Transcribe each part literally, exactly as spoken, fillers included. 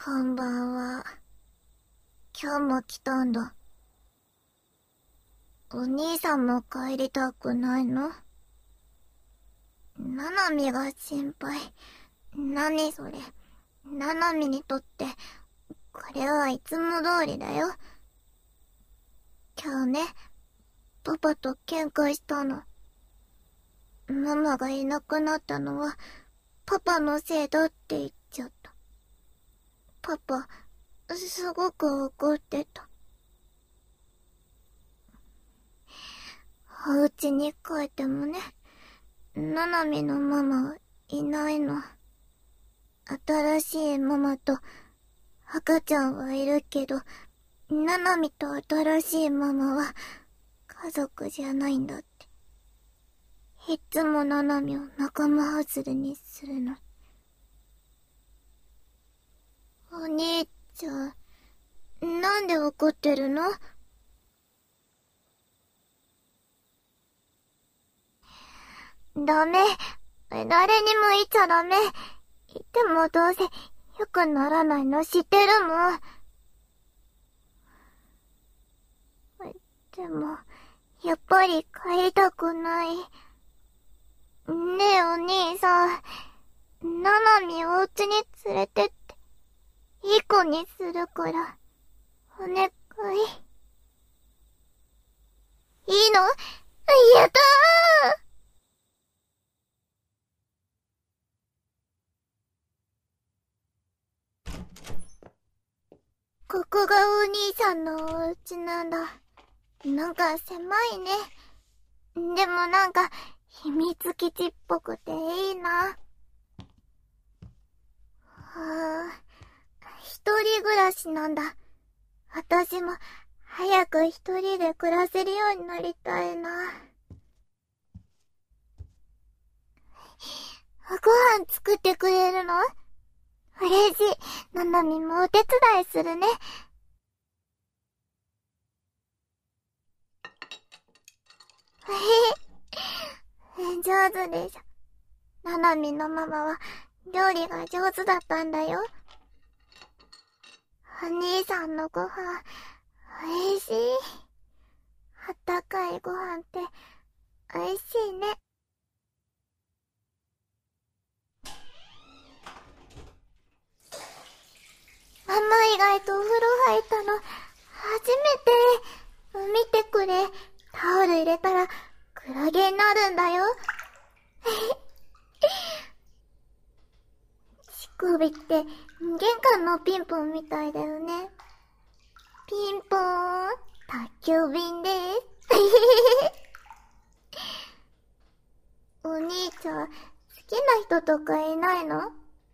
こんばんは。今日も来たんだ。お兄さんも帰りたくないの？ななみが心配。何それ。ななみにとって、これはいつも通りだよ。今日ね、パパと喧嘩したの。ママがいなくなったのは、パパのせいだって言っちゃった。パパ、すごく怒ってた。お家に帰ってもね、ななみのママはいないの。新しいママと赤ちゃんはいるけど、ななみと新しいママは家族じゃないんだって。いつもななみを仲間外れにするの。お兄ちゃん、なんで怒ってるの？ダメ。誰にも言っちゃダメ。言ってもどうせ良くならないの知ってるもん。でも、やっぱり帰りたくない。ねえお兄さん、ななみをお家に連れてって、いい子にするから、お願い。いいの？やったー！ここがお兄さんのお家なんだ。なんか狭いね。でもなんか秘密基地っぽくていいな。はぁ、一人暮らしなんだ。私も早く一人で暮らせるようになりたいな。ご飯作ってくれるの？嬉しい。ななみもお手伝いするね。上手でしょ。ななみのママは料理が上手だったんだよ。お兄さんのご飯、おいしい。あったかいご飯っておいしいね。ママ以外とお風呂入ったの初めて。見てくれ。タオル入れたらクラゲになるんだよ。乳首って玄関のピンポンみたいだよね。ピンポーン、宅急便です。お兄ちゃん、好きな人とかいないの？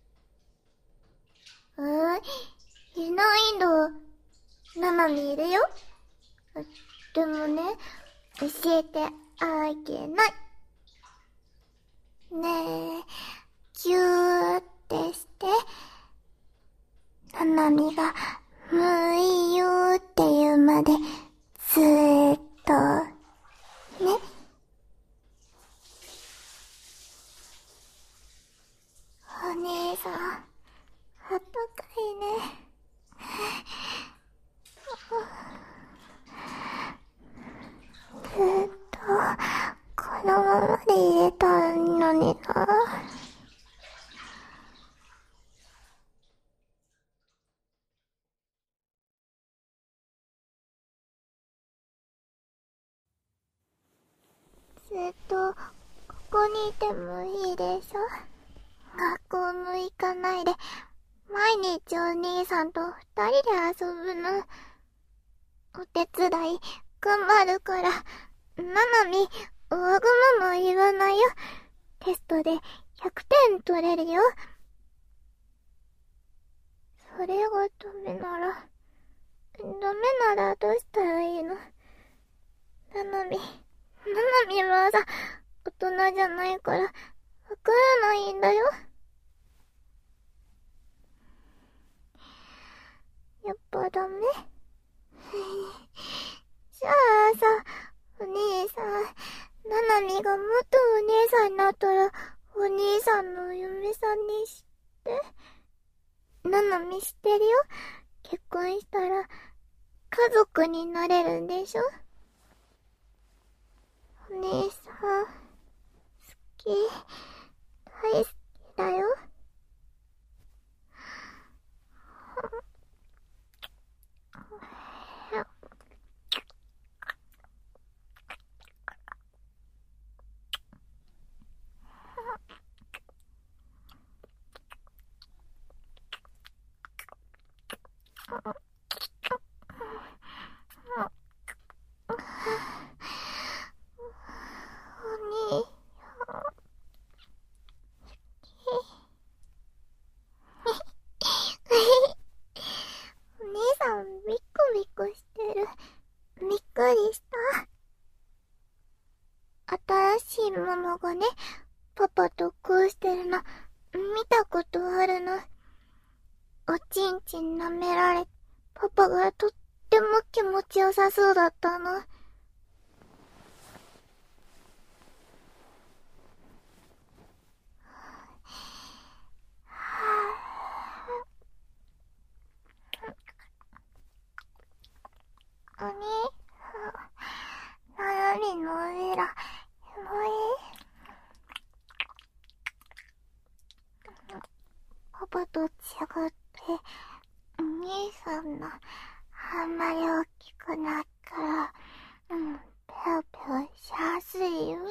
えー、いないんだ。ななみいるよ。でもね、教えてあげない。ねえ、キューってして。ななみが、もういいよーって言うまで、ずーっと、ね。お兄さん、あったかいね。ずーっと、このままで入れたのにな。ずっと、ここにいてもいいでしょ？学校も行かないで、毎日お兄さんと二人で遊ぶの。お手伝い、頑張るから、ななみ、わがまま言わないよ。テストでひゃくてん取れるよ。それがダメなら、ダメならどうしたらいいの？ななみ、ななみはさ、大人じゃないから、わからないんだよ。やっぱダメ？じゃあさ、お兄さん、ななみがもっとお姉さんになったら、お兄さんのお嫁さんにして。ななみ知ってるよ。 なれるんでしょ？お姉さん、好き、大好きだよ。新しいママがね、パパとこうしてるの、見たことあるの。おちんちん舐められ、パパがとっても気持ちよさそうだったの。お兄さん、ななみの上ら、もういい？パパと違って、お兄さんの、あんまり大きくなったら、うん、ペロペロしやすいよ。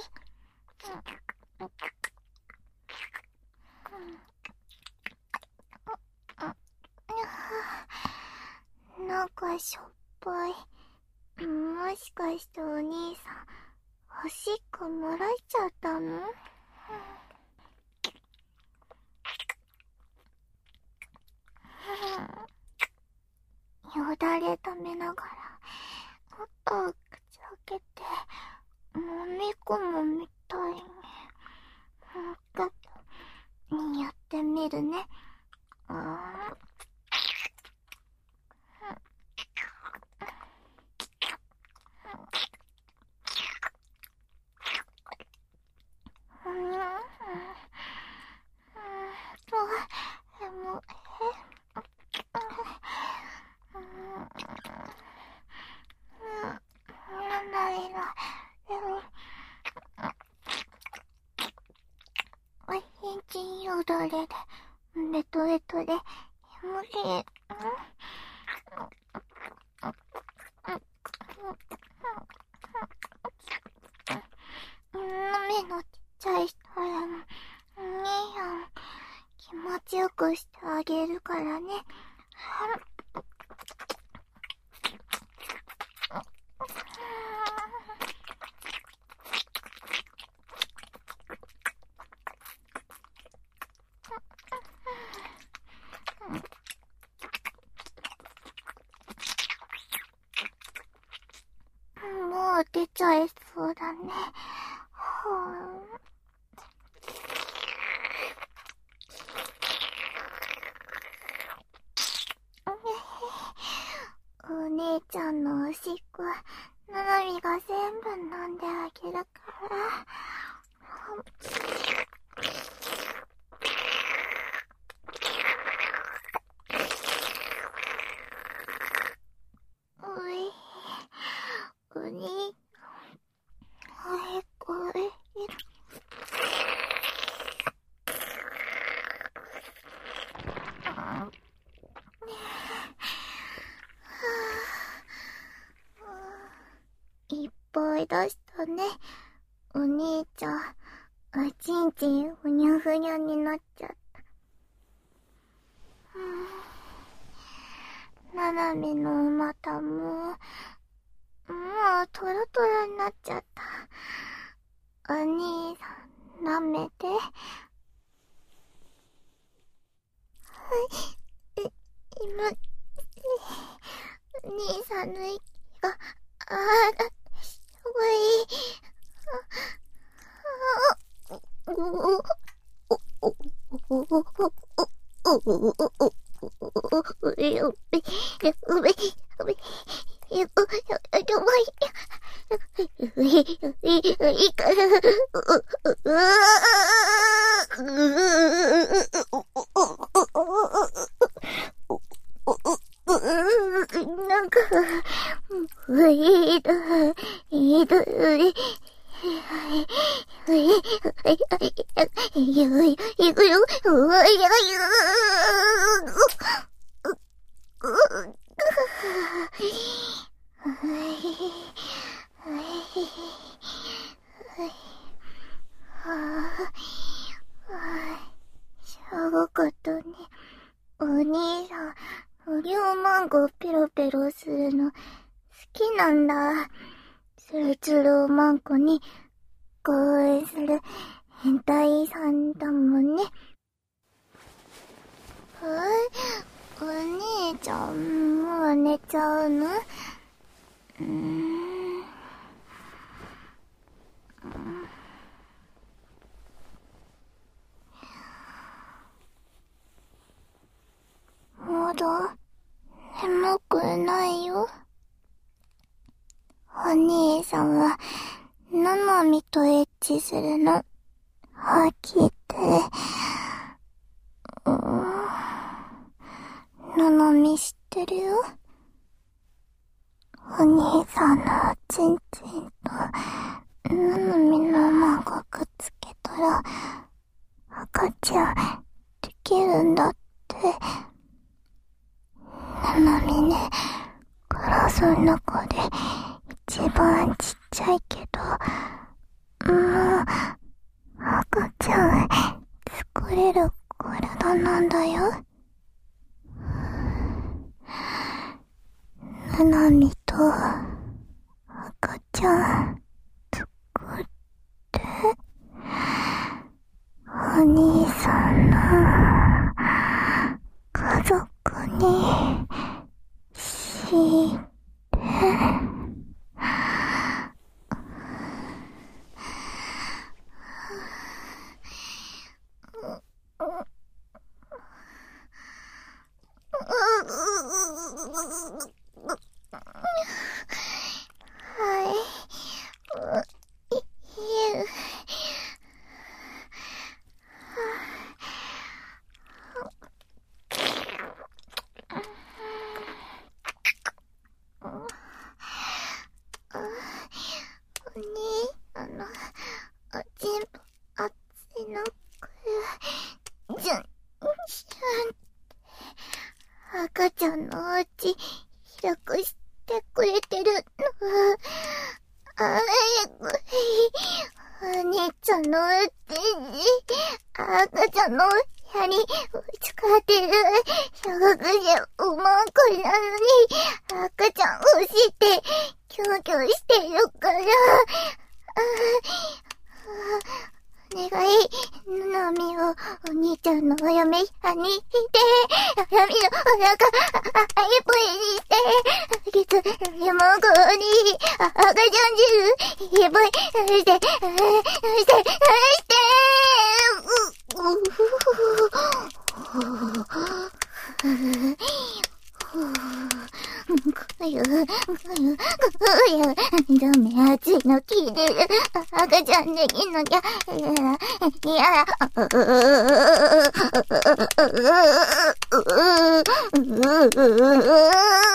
なんかしょっぱい。もしかしてお兄さん、おしっこ漏らしちゃったの？よだれ溜めながら、もっと口開けて、飲み込むみたいに。ちょっと、やってみるね。うん。よだれで、ベトベトで、無理。目のちっちゃい人らも、お兄さん、気持ちよくしてあげるからね。もう出ちゃいそうだね。はぁ。お姉ちゃんのおしっこ、ななみが全部飲んであげるから。いっぱい出したね。お兄ちゃん、おちんちんふにゃふにゃになっちゃった。ななみのお股も、もうトロトロになっちゃった。お兄さん、舐めて。はい、え、今、お兄さんの息が、あーだ、すごい。なんか、ういど、いど、い、いくよ、しょぼかったね。お兄さん、無料マンゴーペロペロするの好きなんだ。ツルツルおまんこに応援する変態さんだもんね。え、お兄ちゃんもう寝ちゃうの？うーん。まだ眠くないよ。お兄さんはななみとエッチするの飽きて、うーん、ななみ知ってるよ。お兄さんのおちんちんとななみの孫くっつけたら赤ちゃんできるんだって。ななみね、クラスの中で一番ちっちゃいけど、もう赤ちゃん作れる体なんだよ。ななみと赤ちゃん作ってお兄さんの家族にしてはい、い、いえ、お兄、あの、おちんぽ、あっちのくら、じゃん、じゃん、赤ちゃんのおうち、広くしてくれてるの。あー、お兄ちゃんのおうちに、赤ちゃんの部屋に打ち勝てる、小学生おまんこなのに、赤ちゃんをして、キョンキョンしてるから、あー、お願い、ななみをお兄ちゃんのお嫁はんにして、ななみのお腹、あいっぽいにして、きつ、レモンコに、赤ちゃん汁、いっぽい、して、して、して、う、う、ふふふふくゆ、くゆ、くゆ、ダメ、熱いの聞いてる。赤ちゃんできなきゃ、いや、いや、うううううう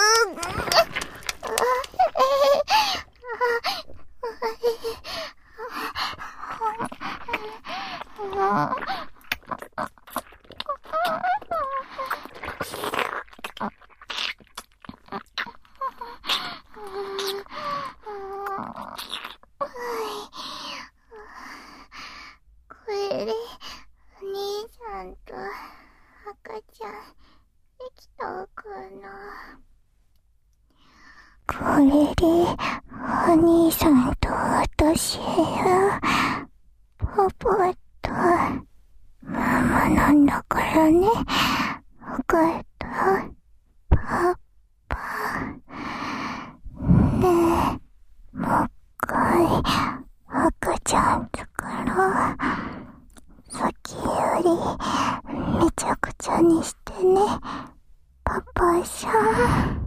これで、お兄ちゃんと赤ちゃん、できたかな。これで、お兄さんと私は、パパとママなんだからね。わかった？パパ。ねえ、もう一回、赤ちゃん作ろう。さっきより、めちゃくちゃにしてね。パパさん。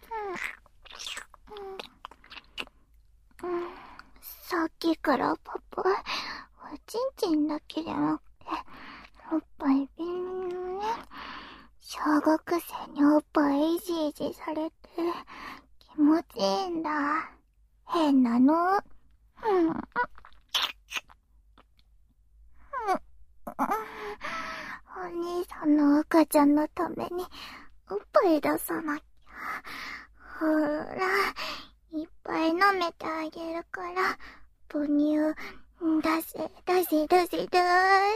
さっきからパぱい、おちんちんだけじゃなくて、おっぱいビンね。小学生におっぱいいじいじされて、気持ちいいんだ。変なの。うん。お兄さんの赤ちゃんのためにおっぱい出さなきゃ。ほら、いっぱい舐めてあげるから、母乳出せ、出せ、出せ、出せ。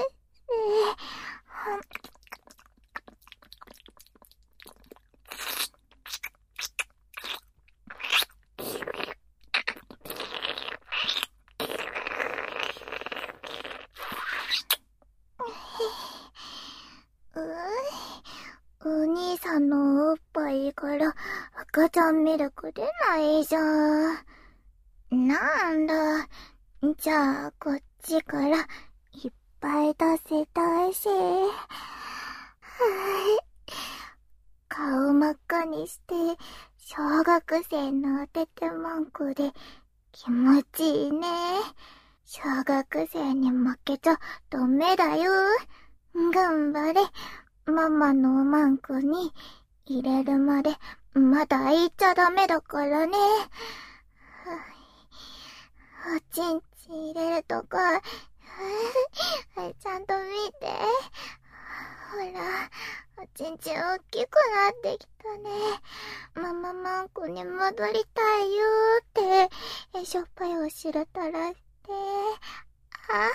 お兄さんのおっぱいから赤ちゃんミルク出ないじゃん。なんだ。じゃあこっちからいっぱい出せたいし。顔真っ赤にして小学生のおててまんこで気持ちいいね。小学生に負けちゃダメだよ。頑張れ。ママのおまんこに入れるまでまだ言っちゃダメだからね。おちんちん入れるとこちゃんと見て。ほら、おちんちん大きくなってきたね。ママまんこに戻りたいよーって、しょっぱいお汁垂らして。あ、はい。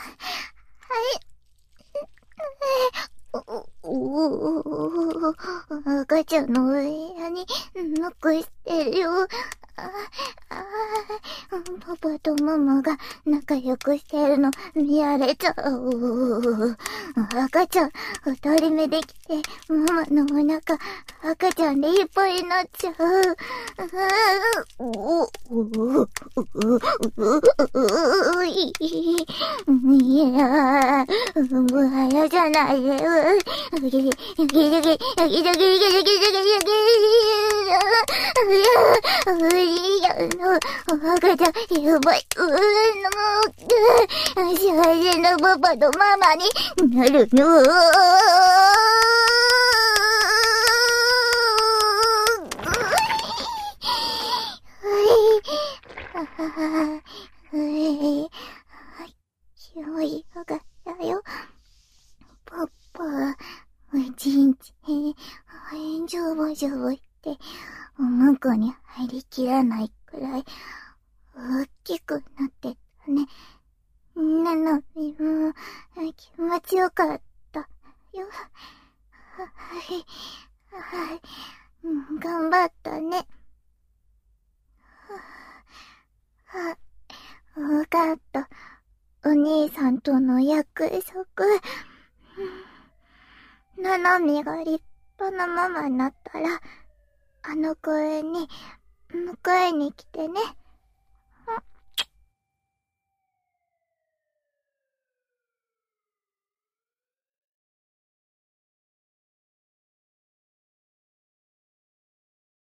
お、お、お、赤ちゃんの上にノックしてるよ。ああ、パパとママが仲良くしてるの見られちゃう。赤ちゃん二人目できてママのお腹赤ちゃんでいっぱいになっちゃう。お、お、お、いやー、もう早じゃないよ。ギギギギギギギギギギギギギギギいや、の、赤ちゃん、やばい、うーの、幸せのパパとママになるの。広い赤だよ。パパ、おちんちん、ジョボジョボって、おむこに入りきらないくらい大きくなってたね。なのにも気持ちよかったよ。はい、はい、頑張ったね。は、わかった。お兄さんとの約束。ななみが立派なママになったら、あの公園に迎えに来てね。